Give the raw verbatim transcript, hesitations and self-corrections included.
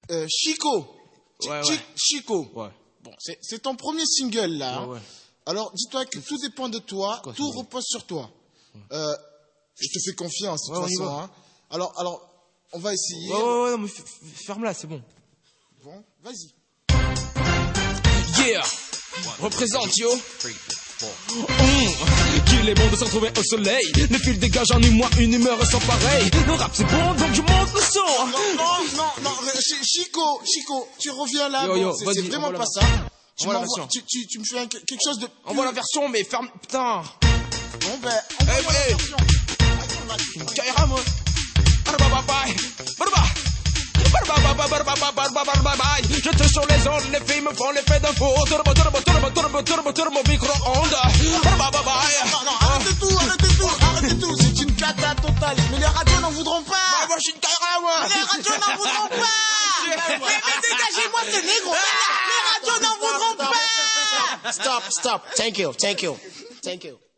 Euh, Chico. Ouais, Chi- ouais. Chico. Ouais. Bon, c'est c'est ton premier single là. hein. Ouais, ouais. Alors dis-toi que tout dépend de toi, Quoi, tout c'est repose sur toi. Euh, je te fais confiance de Ouais, on toute y façon. va. hein. Alors, alors, on va essayer. Ouais, ouais, ouais, non, mais f- f- ferme-la, c'est bon. Bon, vas-y. Yeah, représente yo. Mmh. Qu'il est bon de se retrouver au soleil. Le fil dégage en moi une humeur sans pareil. Le rap c'est bon donc je monte le son. Non, non, non, non, euh, Chi- Chico, Chico, tu reviens là. Yo, bon, yo, c'est vas-y, c'est vraiment envoie pas la- ça. Tu, envoie la m'envoies- version. tu, tu, tu me fais un- quelque chose de. Envoie la version mais ferme. Putain. Bon ben, envoie Eh, la ouais. version. Attends, là, tu- Kaira moi. Je te sur les ondes, les filles me font l'effet d'un faux. Turbo, turbo, turbo, turbo, turbo, turbo, micro-ondes. Non, non, arrêtez tout, arrêtez tout, arrêtez tout. C'est une cata totale. Mais les radios n'en voudront pas. Moi je suis une Kaira moi. Les radios n'en voudront pas. Mais, mais dégagez-moi ce négro. Les radios n'en voudront pas. Stop, stop. Thank you, thank you, thank you.